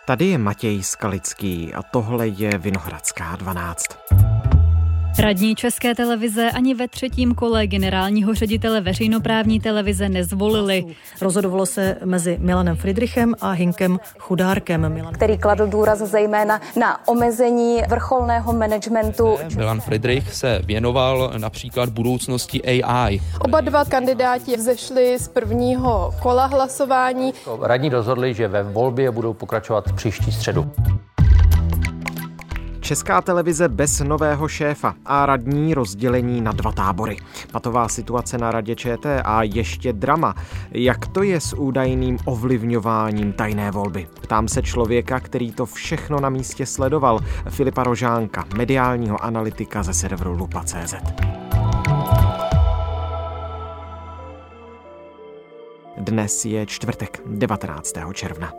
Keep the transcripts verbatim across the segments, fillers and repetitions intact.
Tady je Matěj Skalický a tohle je Vinohradská dvanáct. Radní České televize ani ve třetím kole generálního ředitele veřejnoprávní televize nezvolili. Rozhodovalo se mezi Milanem Fridrichem a Hinkem Chudárkem. Milan... který kladl důraz zejména na omezení vrcholného managementu. Milan Fridrich se věnoval například budoucnosti A I. Oba dva kandidáti vzešli z prvního kola hlasování. Radní rozhodli, že ve volbě budou pokračovat příští středu. Česká televize bez nového šéfa a radní rozdělení na dva tábory. Patová situace na radě ČT a ještě drama. Jak to je s údajným ovlivňováním tajné volby? Ptám se člověka, který to všechno na místě sledoval, Filipa Rožánka, mediálního analytika ze serveru lupa tečka cé zet. Dnes je čtvrtek, devatenáctého června.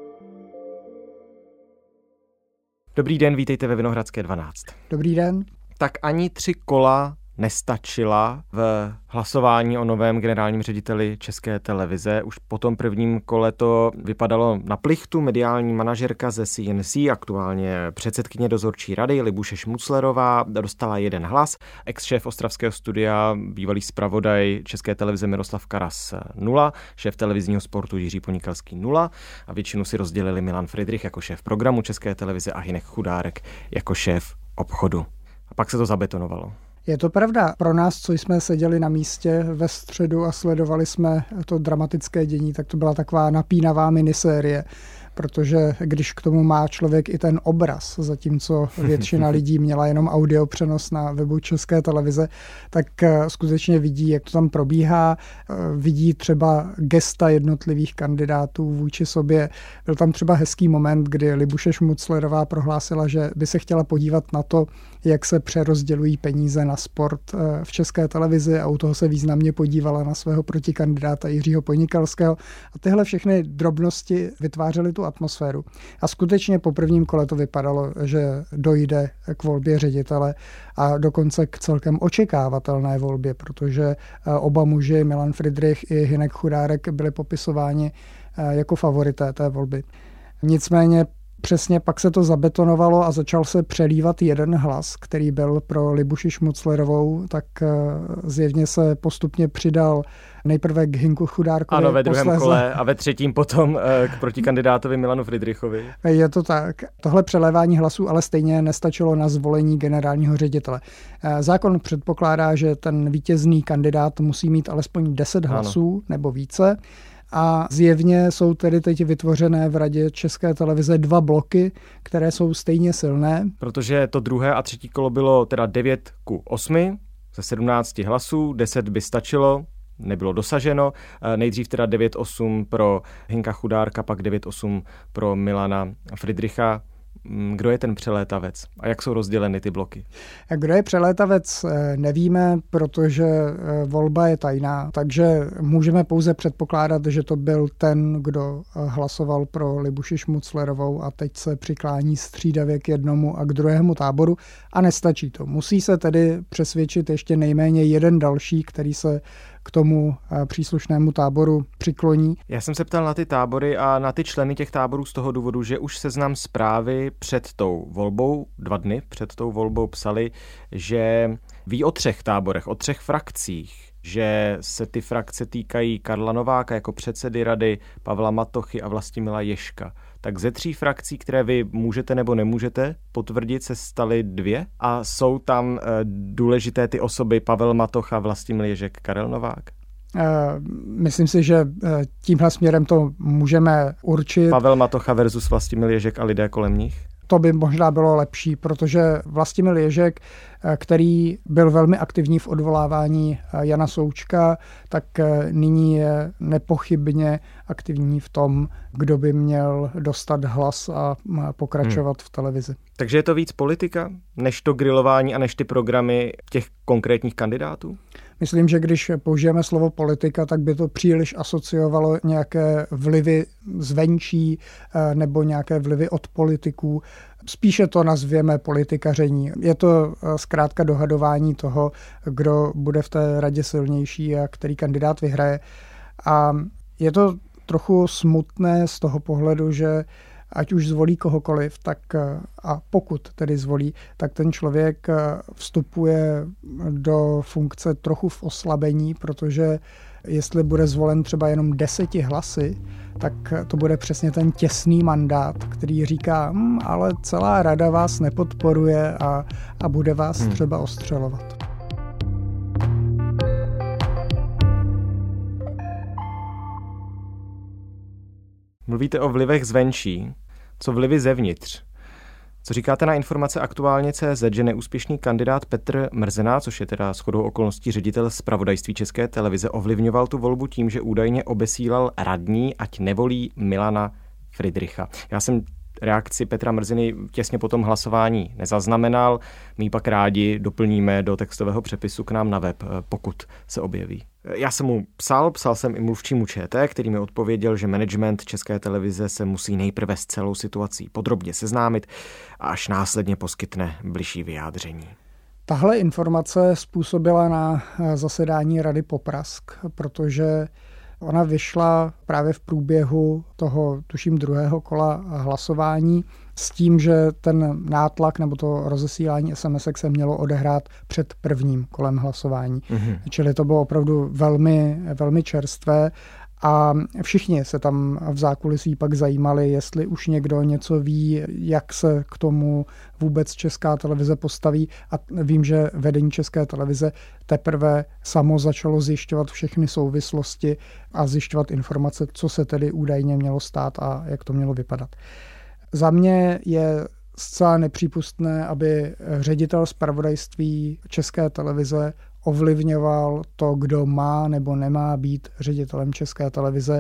Dobrý den, vítejte ve Vinohradské dvanáct. Dobrý den. Tak ani tři kola nestačila v hlasování o novém generálním řediteli České televize. Už po tom prvním kole to vypadalo na plichtu. Mediální manažerka ze C N C, aktuálně předsedkyně dozorčí rady Libuše Šmuclerová, dostala jeden hlas. Ex-šéf ostravského studia, bývalý zpravodaj České televize Miroslav Karas nula, šéf televizního sportu Jiří Ponikalský nula a většinu si rozdělili Milan Fridrich jako šéf programu České televize a Hynek Chudárek jako šéf obchodu. A pak se to zabetonovalo. Je to pravda. Pro nás, co jsme seděli na místě ve středu a sledovali jsme to dramatické dění, tak to byla taková napínavá minisérie, protože když k tomu má člověk i ten obraz, zatímco většina lidí měla jenom audio přenos na webu České televize, tak skutečně vidí, jak to tam probíhá, vidí třeba gesta jednotlivých kandidátů vůči sobě. Byl tam třeba hezký moment, kdy Libuše Šmuclerová prohlásila, že by se chtěla podívat na to, jak se přerozdělují peníze na sport v České televizi a u toho se významně podívala na svého protikandidáta Jiřího Ponikalského. A tyhle všechny drobnosti vytvářely tu atmosféru. A skutečně po prvním kole to vypadalo, že dojde k volbě ředitele a dokonce k celkem očekávatelné volbě, protože oba muži, Milan Fridrich i Hynek Chudárek, byli popisováni jako favorité té volby. Nicméně přesně pak se to zabetonovalo a začal se přelívat jeden hlas, který byl pro Libuši Šmuclerovou, tak zjevně se postupně přidal nejprve k Hynku Chudárkovi. Ano, ve druhém posléze... kole a ve třetím potom k protikandidátovi Milanu Fridrichovi. Je to tak. Tohle přelévání hlasů ale stejně nestačilo na zvolení generálního ředitele. Zákon předpokládá, že ten vítězný kandidát musí mít alespoň deset hlasů ano. nebo více. A zjevně jsou tedy teď vytvořené v radě České televize dva bloky, které jsou stejně silné. Protože to druhé a třetí kolo bylo teda devět ku osmi ze sedmnácti hlasů, deset by stačilo, nebylo dosaženo. Nejdřív teda devět osm pro Hynka Chudárka, pak devět osm pro Milana Fridricha. Kdo je ten přelétavec a jak jsou rozděleny ty bloky? Kdo je přelétavec, nevíme, protože volba je tajná, takže můžeme pouze předpokládat, že to byl ten, kdo hlasoval pro Libuši Šmuclerovou a teď se přiklání střídavě k jednomu a k druhému táboru a nestačí to. Musí se tedy přesvědčit ještě nejméně jeden další, který se k tomu příslušnému táboru přikloní. Já jsem se ptal na ty tábory a na ty členy těch táborů z toho důvodu, že už Seznam Zprávy před tou volbou, dva dny před tou volbou psali, že ví o třech táborech, o třech frakcích, že se ty frakce týkají Karla Nováka jako předsedy rady, Pavla Matochy a Vlastimila Ježka. Tak ze tří frakcí, které vy můžete nebo nemůžete potvrdit, se staly dvě a jsou tam e, důležité ty osoby Pavel Matocha, Vlastimil Ježek, Karel Novák? Myslím si, že tímhle směrem to můžeme určit. Pavel Matocha versus Vlastimil Ježek a lidé kolem nich? To by možná bylo lepší, protože Vlastimil Ježek, který byl velmi aktivní v odvolávání Jana Součka, tak nyní je nepochybně aktivní v tom, kdo by měl dostat hlas a pokračovat hmm. v televizi. Takže je to víc politika, než to grilování a než ty programy těch konkrétních kandidátů? Myslím, že když použijeme slovo politika, tak by to příliš asociovalo nějaké vlivy zvenčí nebo nějaké vlivy od politiků. Spíše to nazvěme politikaření. Je to zkrátka dohadování toho, kdo bude v té radě silnější a který kandidát vyhraje. A je to trochu smutné z toho pohledu, že ať už zvolí kohokoliv, tak a pokud tedy zvolí, tak ten člověk vstupuje do funkce trochu v oslabení, protože jestli bude zvolen třeba jenom deseti hlasy, tak to bude přesně ten těsný mandát, který říká, hm, ale celá rada vás nepodporuje a, a bude vás hmm. třeba ostřelovat. Mluvíte o vlivech zvenčí. Co vlivy zevnitř? Co říkáte na informace aktuálně tečka cé zet, že neúspěšný kandidát Petr Mrzena, což je teda shodou okolností ředitel zpravodajství České televize, ovlivňoval tu volbu tím, že údajně obesílal radní, ať nevolí Milana Fridricha. Já jsem reakci Petra Mrzeny těsně po tom hlasování nezaznamenal. My ji pak rádi doplníme do textového přepisu k nám na web, pokud se objeví. Já jsem mu psal, psal jsem i mluvčímu ČT, který mi odpověděl, že management České televize se musí nejprve s celou situací podrobně seznámit a až následně poskytne bližší vyjádření. Tahle informace způsobila na zasedání Rady Poprask, protože ona vyšla právě v průběhu toho, tuším, druhého kola hlasování s tím, že ten nátlak nebo to rozesílání es em esek se mělo odehrát před prvním kolem hlasování. Mm-hmm. Čili to bylo opravdu velmi, velmi čerstvé a všichni se tam v zákulisí pak zajímali, jestli už někdo něco ví, jak se k tomu vůbec Česká televize postaví. A vím, že vedení České televize teprve samo začalo zjišťovat všechny souvislosti a zjišťovat informace, co se tedy údajně mělo stát a jak to mělo vypadat. Za mě je zcela nepřípustné, aby ředitel zpravodajství České televize ovlivňoval to, kdo má nebo nemá být ředitelem České televize,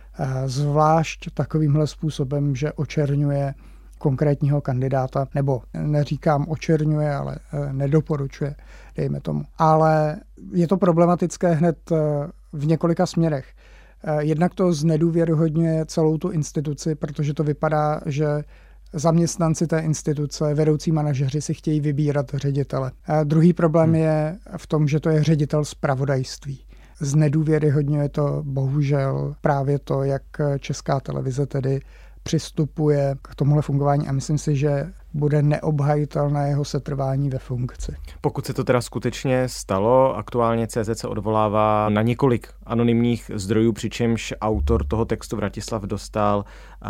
zvlášť takovýmhle způsobem, že očerňuje konkrétního kandidáta, nebo neříkám očerňuje, ale nedoporučuje, dejme tomu. Ale je to problematické hned v několika směrech. Jednak to znedůvěryhodňuje celou tu instituci, protože to vypadá, že zaměstnanci té instituce, vedoucí manažeři si chtějí vybírat ředitele. A druhý problém hmm. je v tom, že to je ředitel zpravodajství. Znedůvěryhodňuje to bohužel právě to, jak Česká televize tedy přistupuje k tomuhle fungování a myslím si, že bude neobhajitelné jeho setrvání ve funkci. Pokud se to teda skutečně stalo, aktuálně C Z se odvolává na několik anonymních zdrojů, přičemž autor toho textu Vratislav Dostál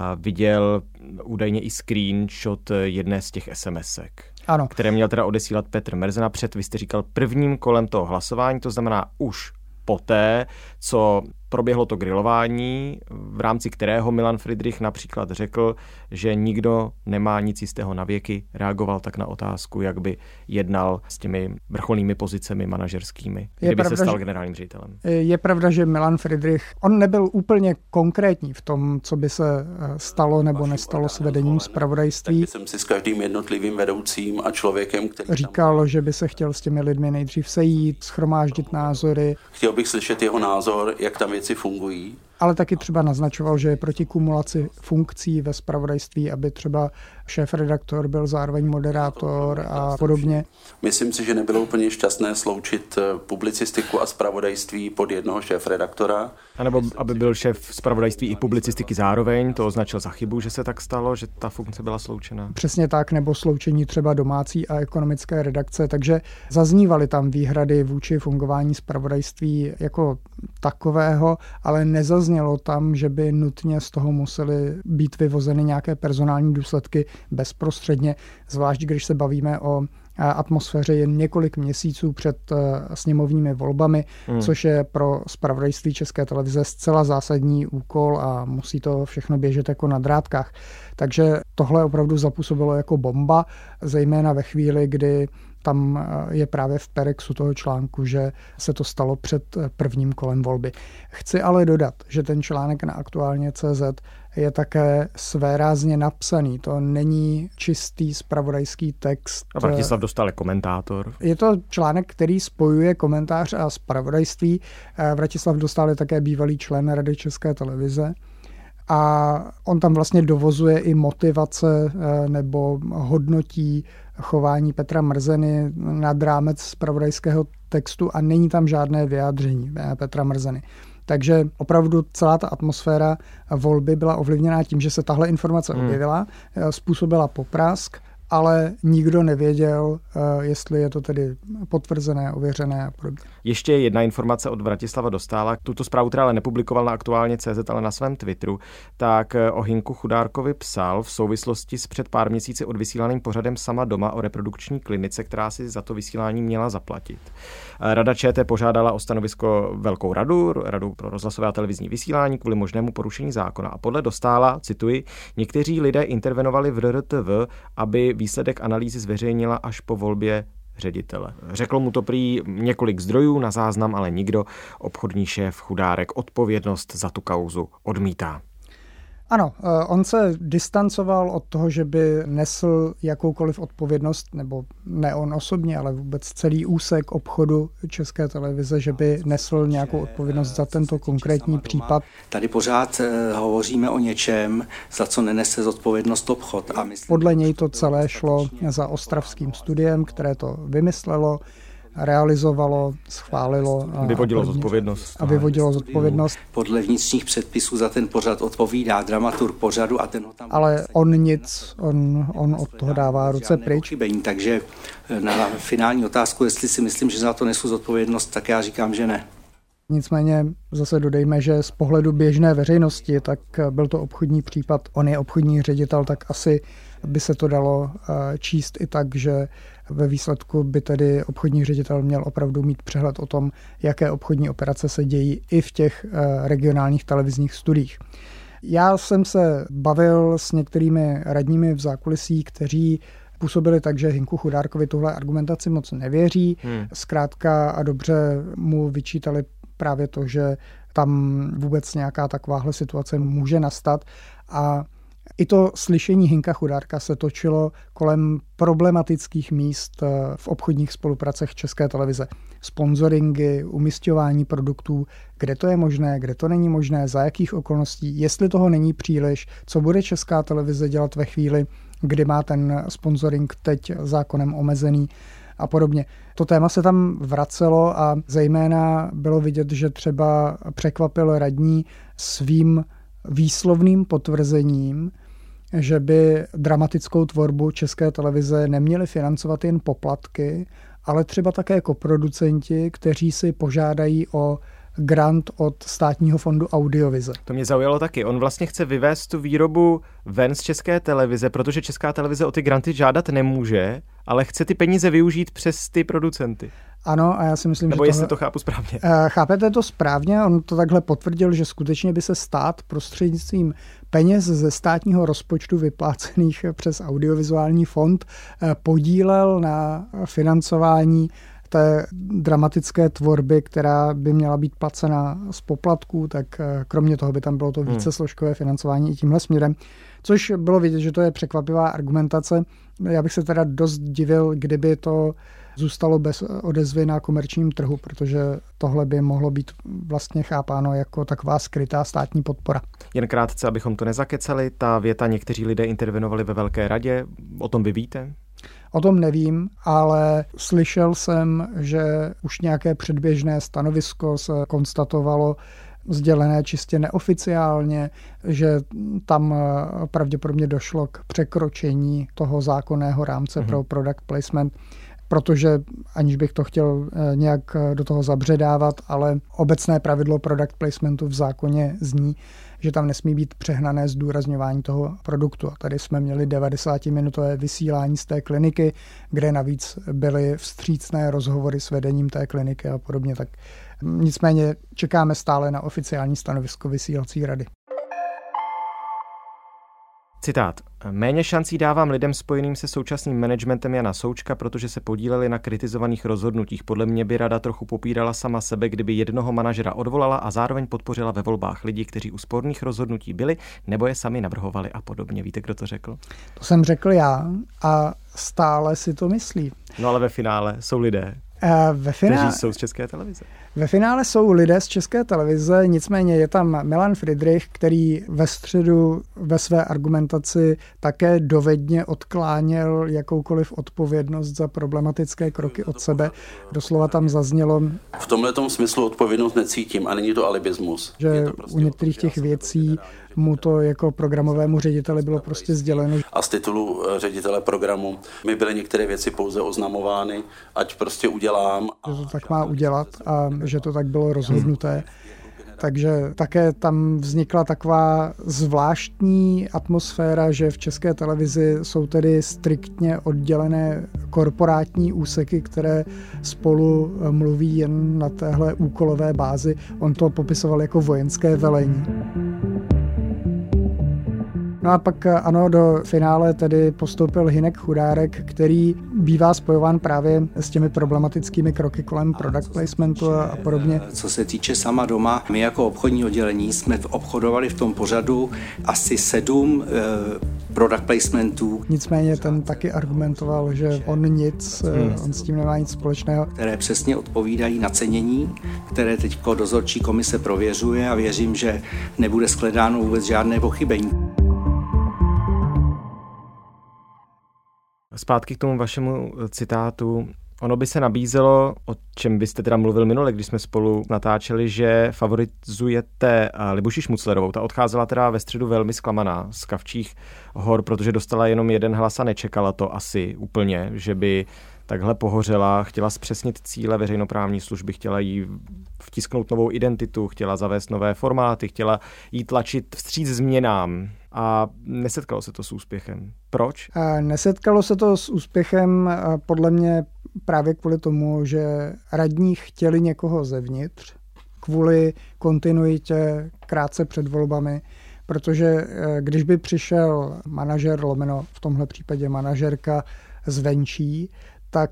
viděl údajně i screenshot jedné z těch es em esek, ano. které měl teda odesílat Petr Mrzena před, vy jste říkal, prvním kolem toho hlasování, to znamená už poté, co proběhlo to grilování, v rámci kterého Milan Fridrich například řekl, že nikdo nemá nic jistého na věky, reagoval tak na otázku, jak by jednal s těmi vrcholnými pozicemi manažerskými, kdyby pravda, se stal generálním ředitelem. Je pravda, že Milan Fridrich, on nebyl úplně konkrétní v tom, co by se stalo nebo nestalo s vedením zpravodajství. Tak jsem si s každým jednotlivým vedoucím a člověkem, který říkal, tam... že by se chtěl s těmi lidmi nejdřív sejít, shromáždit názory. Chtěl bych slyšet jeho názor, jak tam věci fungují. Ale taky třeba naznačoval, že je proti kumulaci funkcí ve zpravodajství, aby třeba šéfredaktor byl zároveň moderátor a podobně. Myslím si, že nebylo úplně šťastné sloučit publicistiku a zpravodajství pod jednoho šéfredaktora. A nebo aby byl šéf zpravodajství i publicistiky zároveň, to označil za chybu, že se tak stalo, že ta funkce byla sloučena. Přesně tak, nebo sloučení třeba domácí a ekonomické redakce, takže zaznívaly tam výhrady vůči fungování zpravodajství jako takového, ale nezaznělo tam, že by nutně z toho musely být vyvozeny nějaké personální důsledky bezprostředně, zvlášť když se bavíme o atmosféře jen několik měsíců před sněmovními volbami, hmm. což je pro zpravodajství České televize zcela zásadní úkol a musí to všechno běžet jako na drátkách. Takže tohle opravdu zapůsobilo jako bomba, zejména ve chvíli, kdy tam je právě v perexu toho článku, že se to stalo před prvním kolem volby. Chci ale dodat, že ten článek na aktuálně tečka cé zet je také svérázně napsaný. To není čistý zpravodajský text. A Vratislav Dostál je komentátor. Je to článek, který spojuje komentář a zpravodajství. Vratislav Dostál je také bývalý člen Rady České televize. A on tam vlastně dovozuje i motivace nebo hodnotí chování Petra Mrzeny nad rámec zpravodajského textu a není tam žádné vyjádření Petra Mrzeny. Takže opravdu celá ta atmosféra volby byla ovlivněná tím, že se tahle informace hmm. objevila, způsobila poprask, ale nikdo nevěděl, jestli je to tedy potvrzené, ověřené a podobně. Ještě jedna informace od Vratislava Dostála. Tuto zprávu teda ale nepublikoval na aktuálně tečka cé zet, ale na svém Twitteru. Tak o Hinku Chudárkovi psal v souvislosti s před pár měsíci odvysílaným pořadem Sama doma o reprodukční klinice, která si za to vysílání měla zaplatit. Rada ČT požádala o stanovisko Velkou radu, Radu pro rozhlasové a televizní vysílání kvůli možnému porušení zákona. A podle Dostála, cituji, někteří lidé intervenovali v R R T V, aby výsledek analýzy zveřejnila až po volbě ředitele. Řekl mu to prý několik zdrojů, na záznam ale nikdo. Obchodní šéf Chudárek odpovědnost za tu kauzu odmítá. Ano, on se distancoval od toho, že by nesl jakoukoliv odpovědnost, nebo ne on osobně, ale vůbec celý úsek obchodu České televize, že by nesl nějakou odpovědnost za tento konkrétní případ. Tady pořád hovoříme o něčem, za co nenese zodpovědnost obchod. A myslím, podle něj to celé šlo za ostravským studiem, které to vymyslelo, realizovalo, schválilo. A vyvodilo zodpovědnost. A vyvodilo zodpovědnost. Podle vnitřních předpisů za ten pořad odpovídá dramaturg pořadu a ten ho tam... Ale on nic, on, on od toho dává ruce pryč. Takže na finální otázku, jestli si myslím, že za to nesu zodpovědnost, tak já říkám, že ne. Nicméně zase dodejme, že z pohledu běžné veřejnosti, tak byl to obchodní případ, on je obchodní ředitel, tak asi by se to dalo číst i tak, že ve výsledku by tedy obchodní ředitel měl opravdu mít přehled o tom, jaké obchodní operace se dějí i v těch regionálních televizních studiích. Já jsem se bavil s některými radními v zákulisí, kteří působili tak, že Hinku Chudárkovi tuhle argumentaci moc nevěří. Hmm. Zkrátka a dobře mu vyčítali právě to, že tam vůbec nějaká takováhle situace může nastat. A i to slyšení Hinka Chudárka se točilo kolem problematických míst v obchodních spolupracech České televize. Sponzoringy, umisťování produktů, kde to je možné, kde to není možné, za jakých okolností, jestli toho není příliš, co bude Česká televize dělat ve chvíli, kdy má ten sponzoring teď zákonem omezený a podobně. To téma se tam vracelo a zejména bylo vidět, že třeba překvapil radní svým výslovným potvrzením, že by dramatickou tvorbu České televize neměli financovat jen poplatky, ale třeba také koproducenti, kteří si požádají o grant od Státního fondu audiovize. To mě zaujalo taky. On vlastně chce vyvést tu výrobu ven z České televize, protože Česká televize o ty granty žádat nemůže, ale chce ty peníze využít přes ty producenty. Ano, a já si myslím, Nebo že jestli tohle... to chápu správně. Chápete to správně? On to takhle potvrdil, že skutečně by se stát prostřednictvím peněz ze státního rozpočtu vyplácených přes audiovizuální fond podílel na financování té dramatické tvorby, která by měla být placena z poplatků, tak kromě toho by tam bylo to vícesložkové financování i tímhle směrem. Což bylo vidět, že to je překvapivá argumentace. Já bych se teda dost divil, kdyby to zůstalo bez odezvy na komerčním trhu, protože tohle by mohlo být vlastně chápáno jako taková skrytá státní podpora. Jen krátce, abychom to nezakecali, ta věta někteří lidé intervenovali ve Velké radě, o tom vy víte? O tom nevím, ale slyšel jsem, že už nějaké předběžné stanovisko se konstatovalo, sdělené čistě neoficiálně, že tam pravděpodobně došlo k překročení toho zákonného rámce mm-hmm. pro product placement, protože aniž bych to chtěl nějak do toho zabředávat, ale obecné pravidlo product placementu v zákoně zní, že tam nesmí být přehnané zdůrazňování toho produktu. A tady jsme měli devadesátiminutové vysílání z té kliniky, kde navíc byly vstřícné rozhovory s vedením té kliniky a podobně. Tak nicméně čekáme stále na oficiální stanovisko vysílací rady. Citát. Méně šancí dávám lidem spojeným se současným managementem Jana Součka, protože se podíleli na kritizovaných rozhodnutích. Podle mě by rada trochu popírala sama sebe, kdyby jednoho manažera odvolala a zároveň podpořila ve volbách lidi, kteří u sporných rozhodnutí byli nebo je sami navrhovali a podobně. Víte, kdo to řekl? To jsem řekl já a stále si to myslí. No ale ve finále jsou lidé, ve finále... kteří jsou z České televize. Ve finále jsou lidé z České televize, nicméně je tam Milan Fridrich, který ve středu ve své argumentaci také dovedně odkláněl jakoukoliv odpovědnost za problematické kroky od sebe. Doslova tam zaznělo... V tomhletom smyslu odpovědnost necítím a není to alibismus. Že to prostě u některých těch věcí mu to jako programovému řediteli bylo prostě sděleno. A z titulu ředitele programu mi byly některé věci pouze oznamovány, ať prostě udělám. Že to tak má udělat a že to tak bylo rozhodnuté. Takže také tam vznikla taková zvláštní atmosféra, že v České televizi jsou tedy striktně oddělené korporátní úseky, které spolu mluví jen na téhle úkolové bázi. On to popisoval jako vojenské velení. No a pak ano, do finále tedy postoupil Hynek Chudárek, který bývá spojován právě s těmi problematickými kroky kolem product placementu a podobně. Co se týče sama doma, my jako obchodní oddělení jsme obchodovali v tom pořadu asi sedm eh, product placementů. Nicméně ten taky argumentoval, že on nic, hmm. on s tím nemá nic společného. Které přesně odpovídají nacenění, které teď dozorčí komise prověřuje a věřím, že nebude shledáno vůbec žádné pochybení. Zpátky k tomu vašemu citátu. Ono by se nabízelo, o čem byste teda mluvil minule, když jsme spolu natáčeli, že favorizujete Libuši Šmuclerovou. Ta odcházela teda ve středu velmi zklamaná z Kavčích hor, protože dostala jenom jeden hlas a nečekala to asi úplně, že by takhle pohořela, chtěla zpřesnit cíle veřejnoprávní služby, chtěla jí vtisknout novou identitu, chtěla zavést nové formáty, chtěla jí tlačit vstříc změnám. A nesetkalo se to s úspěchem. Proč? Nesetkalo se to s úspěchem podle mě právě kvůli tomu, že radní chtěli někoho zevnitř, kvůli kontinuitě krátce před volbami, protože když by přišel manažer, lomeno v tomhle případě manažerka zvenčí, tak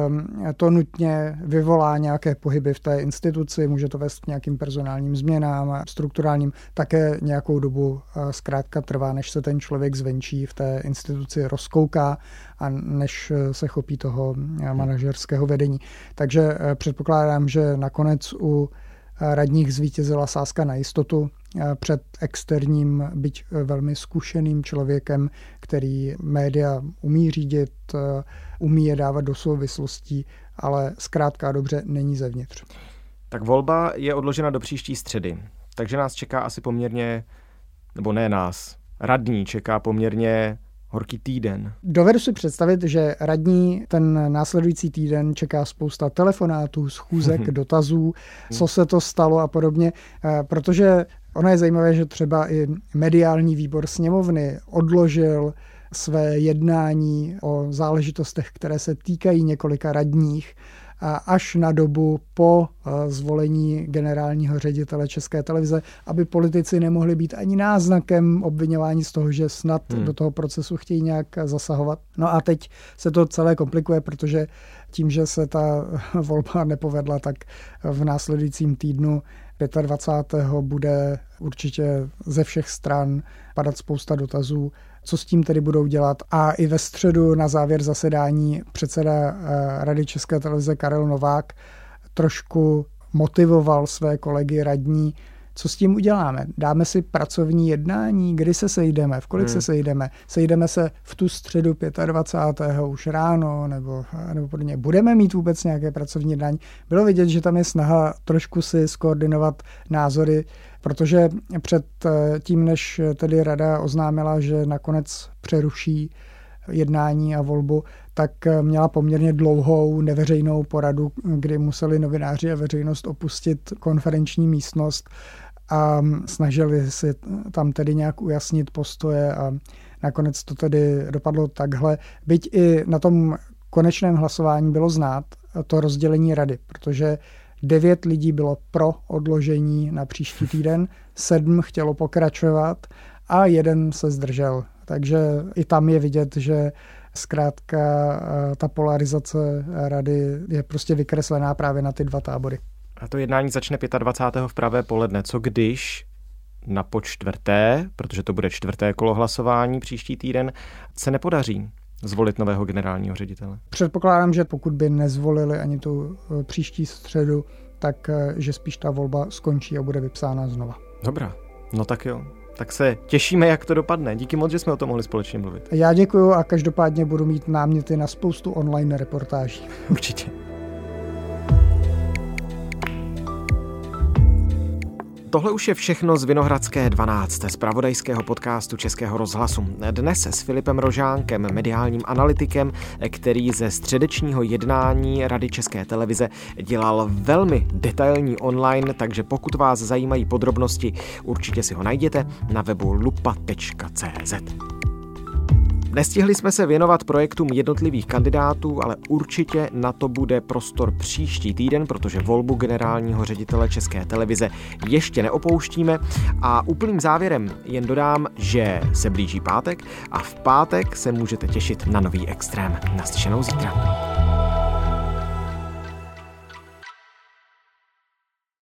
to nutně vyvolá nějaké pohyby v té instituci, může to vést k nějakým personálním změnám, strukturálním, také nějakou dobu zkrátka trvá, než se ten člověk zvenčí v té instituci rozkouká a než se chopí toho manažerského vedení. Takže předpokládám, že nakonec u radních zvítězila sázka na jistotu před externím, byť velmi zkušeným člověkem, který média umí řídit, umí je dávat do souvislostí, ale zkrátka dobře není zevnitř. Tak volba je odložena do příští středy, takže nás čeká asi poměrně, nebo ne nás, radní čeká poměrně horký týden. Dovedu si představit, že radní ten následující týden čeká spousta telefonátů, schůzek, dotazů, co se to stalo a podobně, protože ono je zajímavé, že třeba i mediální výbor sněmovny odložil své jednání o záležitostech, které se týkají několika radních, až na dobu po zvolení generálního ředitele České televize, aby politici nemohli být ani náznakem obviňování z toho, že snad hmm. do toho procesu chtějí nějak zasahovat. No a teď se to celé komplikuje, protože tím, že se ta volba nepovedla, tak v následujícím týdnu dvacátého pátého bude určitě ze všech stran padat spousta dotazů, co s tím tedy budou dělat. A i ve středu na závěr zasedání předseda Rady České televize Karel Novák trošku motivoval své kolegy radní, co s tím uděláme. Dáme si pracovní jednání, kdy se sejdeme, v kolik hmm. se sejdeme. Sejdeme se v tu středu dvacátého pátého už ráno, nebo, nebo podobně. Budeme mít vůbec nějaké pracovní jednání. Bylo vidět, že tam je snaha trošku si skoordinovat názory, protože před tím, než tedy rada oznámila, že nakonec přeruší jednání a volbu, tak měla poměrně dlouhou neveřejnou poradu, kdy museli novináři a veřejnost opustit konferenční místnost a snažili si tam tedy nějak ujasnit postoje a nakonec to tedy dopadlo takhle. Byť i na tom konečném hlasování bylo znát to rozdělení rady, protože devět lidí bylo pro odložení na příští týden, sedm chtělo pokračovat a jeden se zdržel. Takže i tam je vidět, že zkrátka ta polarizace rady je prostě vykreslená právě na ty dva tábory. A to jednání začne dvacátého pátého v pravé poledne. Co když na počtvrté, protože to bude čtvrté kolo hlasování příští týden, se nepodaří zvolit nového generálního ředitele? Předpokládám, že pokud by nezvolili ani tu příští středu, tak že spíš ta volba skončí a bude vypsána znova. Dobrá, no tak jo. Tak se těšíme, jak to dopadne. Díky moc, že jsme o tom mohli společně mluvit. Já děkuju a každopádně budu mít náměty na spoustu online reportáží. Určitě. Tohle už je všechno z Vinohradské dvanáct, z zpravodajského podcastu Českého rozhlasu. Dnes s Filipem Rožánkem, mediálním analytikem, který ze středečního jednání Rady České televize dělal velmi detailní online, takže pokud vás zajímají podrobnosti, určitě si ho najděte na webu lupa tečka cé zet. Nestihli jsme se věnovat projektům jednotlivých kandidátů, ale určitě na to bude prostor příští týden, protože volbu generálního ředitele České televize ještě neopouštíme. A úplným závěrem jen dodám, že se blíží pátek a v pátek se můžete těšit na nový Extrém. Naslyšenou zítra.